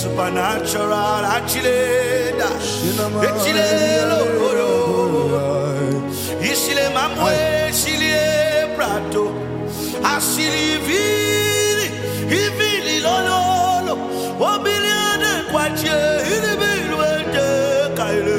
supernatural. Achileda, Echilelo, Isile Mamwe, Silie Prato, Asili Vili Lolo, Obiliane Quache, Ilibilwete, Kaile,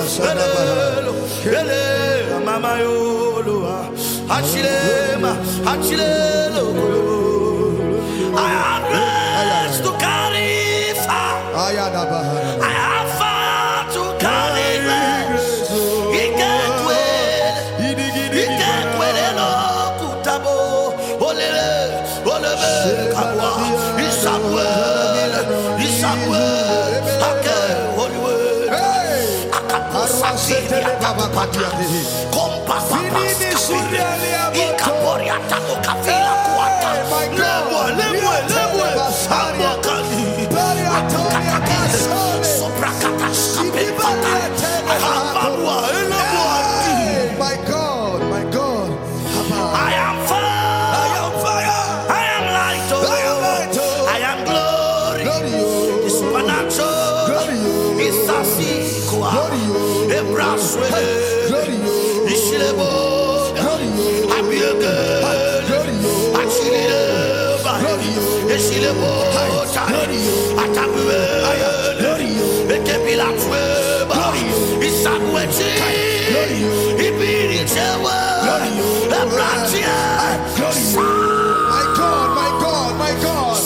Ele, Mama Yolo, Achilema, Achilelo. I have grace to carry fire. I have fire to carry grace. He can't wait. He can't wait. Hello, Kutabo. Olele, olele, kabwa. Isabwele, Isabwele. Ake, Hollywood. Akapo sakiri, akapatia. Kompa papa skapiri. Ikaporia tako kafila kuata. Lemwe. Amokani. Atukakakile. Soprakata skapipata. Ahambarwa. My God, my God. I am fire. I am fire. I am light. I am light. I am glory. The supernatural. Isasikwa. Ebraswele. Ishilebo. Abiege. Achileba. Ishilebo. Atabuwe. Ekebilatweba. Isabwete. Ibirichewa. Ebratia. My God, my God, my God.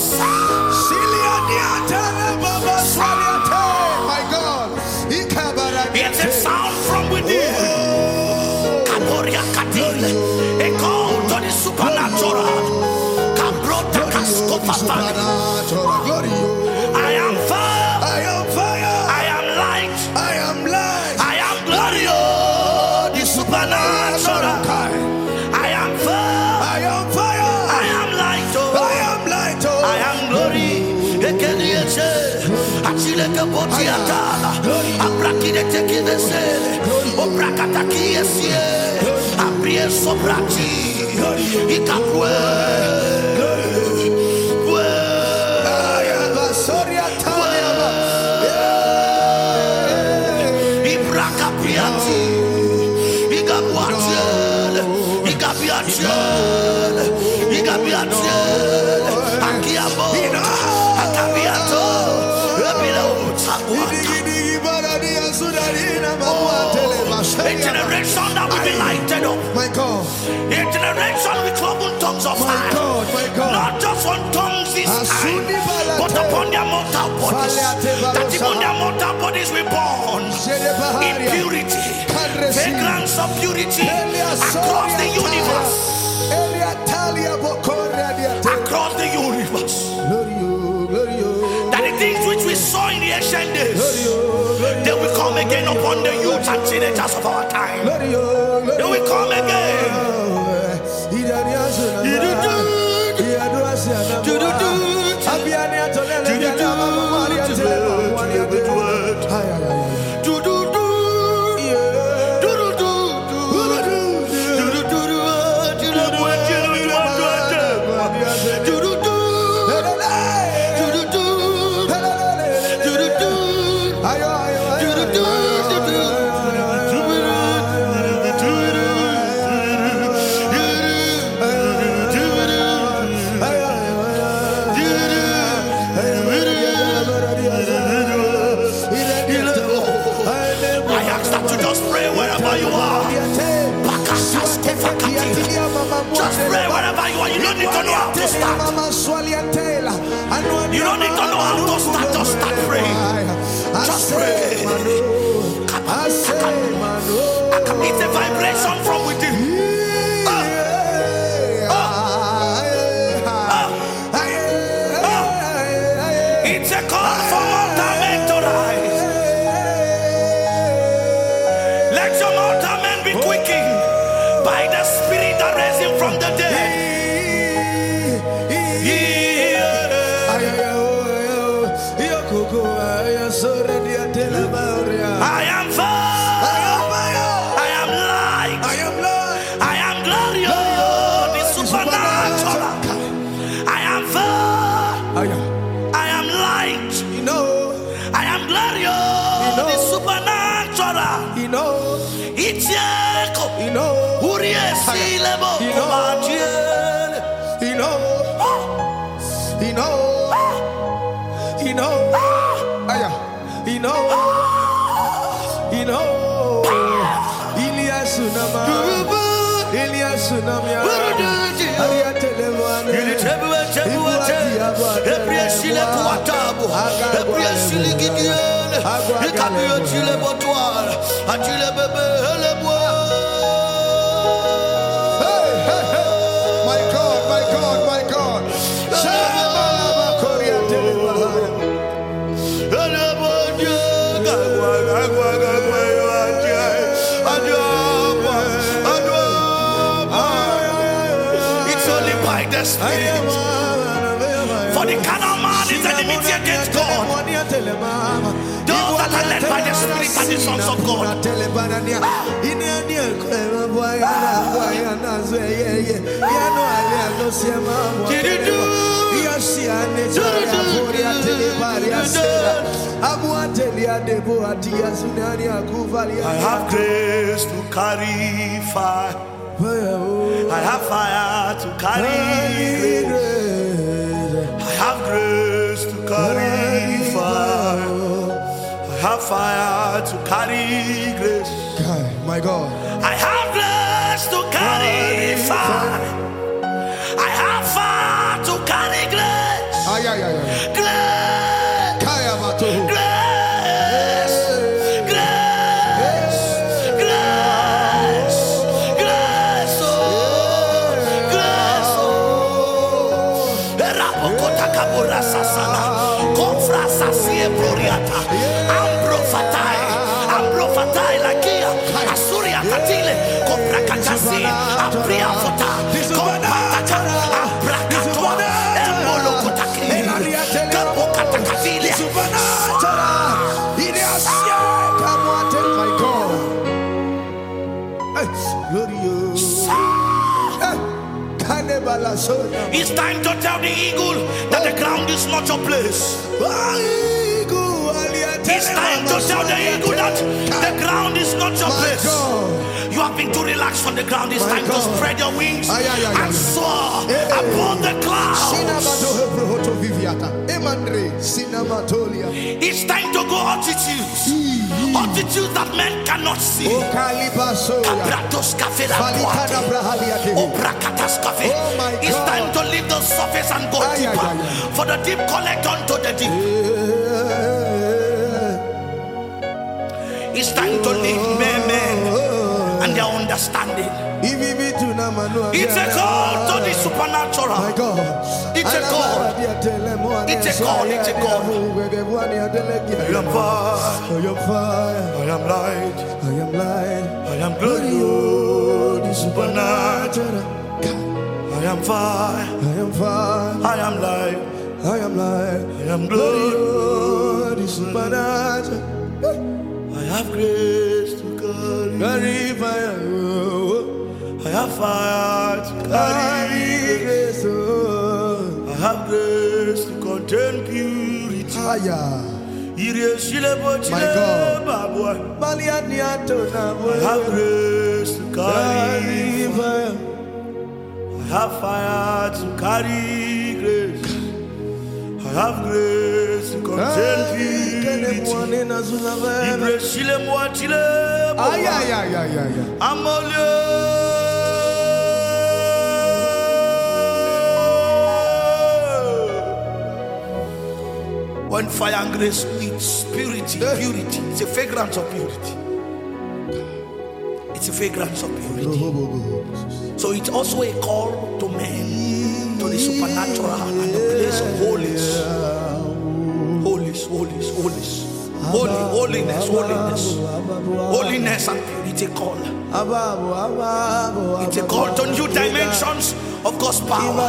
My God. It's a sound from within. Kaboria Katile. A call to the supernatural. Kabrota Kaskopafani. I am fire. I am fire. I am light. I am light. I am glory. The supernatural. I am fire. I am fire. I am light. I am light. I am glory. Ekeliese. Achileke botiatala. Abrakide tekivesele. Obrakatakiese. Abrie sobrati. Ikakwe. Ibrakapiati. Igabuatiele. Igabiatiele. Igabiatiele. Akiabo. Akabiato. A generation that will be lighted up. My God. A generation with cloven tongues of fire. My God, my God. Not just on tongues this time, but upon their mortal bodies. That even their mortal bodies will burn in purity, fragrance of purity across the universe. Across the universe. That the things which we saw in the ancient days, they will come again upon the youth and teenagers of our time. They will come again. Just pray wherever you are. You don't need to know how to start. You don't need to know how to start. Just start praying. Just pray. It's a vibration from within. It's a call for mortal men to rise. Let your mortal men be quickened by the Spirit that raised him from the dead. I am fire. I am light. I am glorious. The supernatural. I am fire. I am light. the supernatural. He knows. Itieko. He knows. Uriesi lebo. He knows. He knows. He knows. He knows. He knows. He knows. Elias Sunama. Elias Sunama. My God, my God, my God. It's only by the Spirit. For the carnal man is enmity against God. Those that are led by the Spirit are the sons of God. I have grace to carry fire. I have fire to carry grace. I have grace to carry fire. I have fire to carry grace. My God. I have grace to carry fire. I have fire to carry grace. Grace. Grace. Grace. Grace. Grace. Oh. Grace. Oh. Rapokota kabura sasana. Kofra sasie proriata. Ambrofatai. Ambrofatai lakia. Asuria tatile. Kopra katasi. Apria fota. Kompatata. Aprakatoa. Emolokotaki. Kapokatakatile. My God. It's time to tell the eagle that the ground is not your place. It's time to tell the eagle that the ground is not your place. You have been too relaxed on the ground. It's time to spread your wings and soar above the clouds. It's time to go altitudes. Altitudes that men cannot see. It's time to leave the surface and go deeper. For the deep collect onto the deep. It's time to leave men and their understanding. It's a call to the supernatural. It's a call. It's a call. It's a call. I am fire. I am light. I am light. I am glory. The supernatural. I am fire. I am fire. I am light. I am light. I am glory. The supernatural. I have grace to carry fire. I have fire to carry grace. I have grace to contain purity. My God. I have grace to carry fire. I have fire to carry grace. I have grace to contain purity. When fire and grace meets purity, purity, it's a fragrance of purity. It's a fragrance of purity. So it's also a call to men, to the supernatural and the place of holies. Holies, holies, holies. Holiness, holiness. Holiness and purity. It's a call. It's a call to new dimensions of God's power.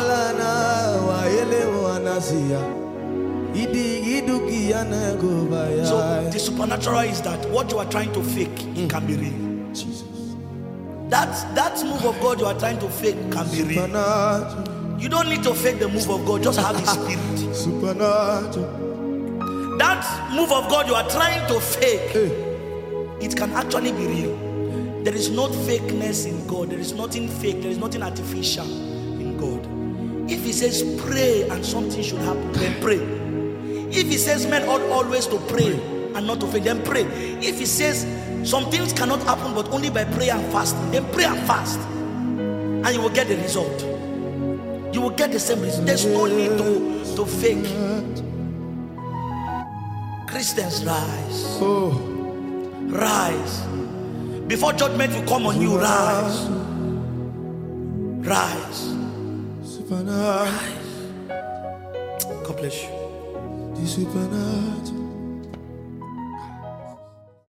So the supernatural is that what you are trying to fake, it can be real. Jesus. That move of God you are trying to fake can be real. You don't need to fake the move of God, just have His Spirit. Supernatural. That important move of God you are trying to fake, it can actually be real. There is no fakeness in God. There is nothing fake. There is nothing artificial in God. If he says pray and something should happen, then pray. If he says men ought always to pray and not to faint, then pray. If he says some things cannot happen but only by prayer and fasting, then pray and fast, and you will get the result. You will get the same result. There's no need to fake. Christians, rise. Rise. Before judgment will come on you, rise. Rise. Rise. God bless you.